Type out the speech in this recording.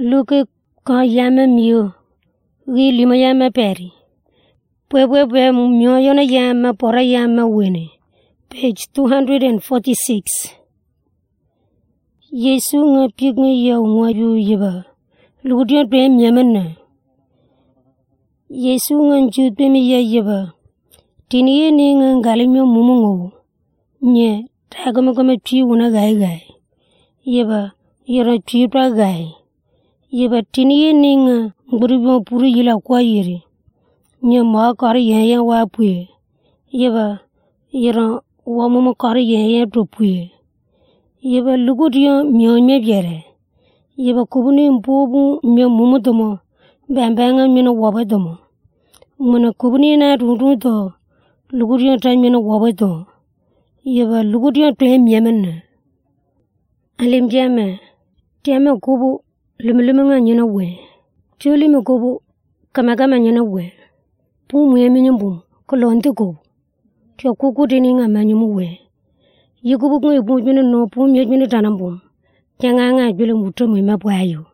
Luke ka yama mio ri lima yama peri pwe mio yona yama pora yama wene page 246 Yesu nga pig nga yaw nga yu yiba ludian pe myamana Yesu nga ju pe mi ya yiba tini ni nga galimyo mumungo nye tagama kama twi wuna gai yiba yara twi pra gai yiba tini ni nga ngurubyo puru yila kwa yiri nye ma kar ye wa puye yiba yara wa mumu kar ye to puye yiba lugudiyo myo byere yiba kubuni mpobu myo mumutomo bambanga myo wabadomo muna kubuni na runduto lugudiyo ta myo wabado yiba lugudiyo to myamana alimjama tiama kubu lumulunga nyina we chuli mukubu kama nyina we pu mwemi nyumbu kolonte kubu tyo kuku dini nga manyumu we yikubu ngo ibu jino no pu mye jino tanambum kyanga nga jule muto mwe mabwayo